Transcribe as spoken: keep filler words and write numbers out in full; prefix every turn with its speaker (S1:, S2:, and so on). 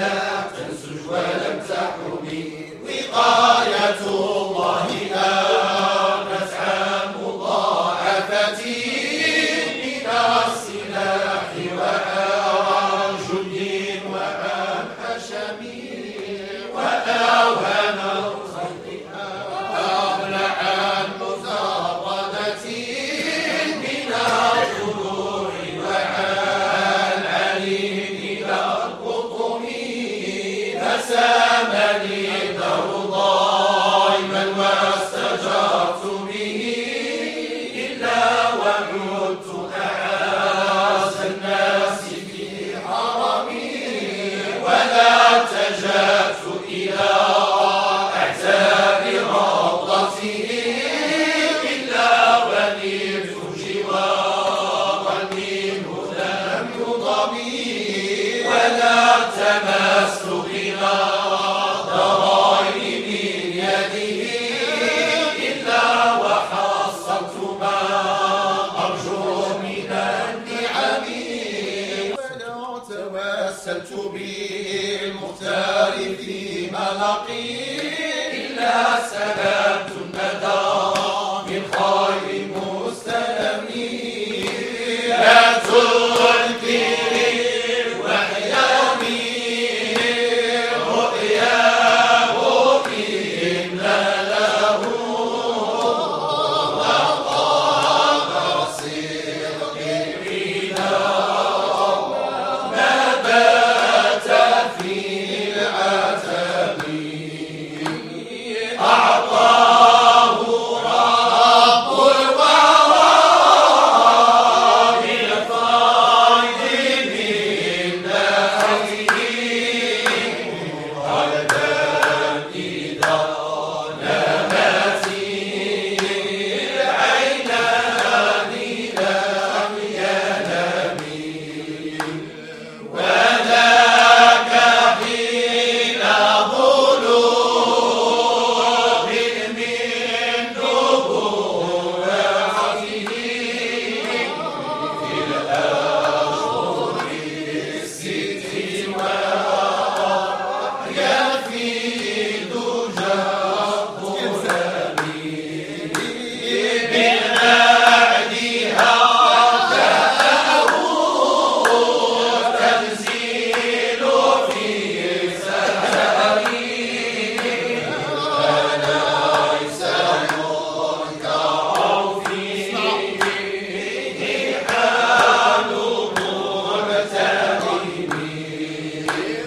S1: لا تنسج ولم تحرمي وقاية الله آنت عن مضاعفة من السلاح وعن جند وعن حشم وأوهن الخلق أغنى عن مزردة من الضلوع وعن علي إلى القطم فسامني دور ضائما واستجرت به إلا وعدت أعز الناس في حرمي ولا تجأت إلى أعتاب روضته إلا ونلت جوارا منه لم يضمي ولا تمست إلى ضرائب يده إلا وحصلت ما أرجو من النعم ولا توسلت بالمختار في ملقي إلا سلام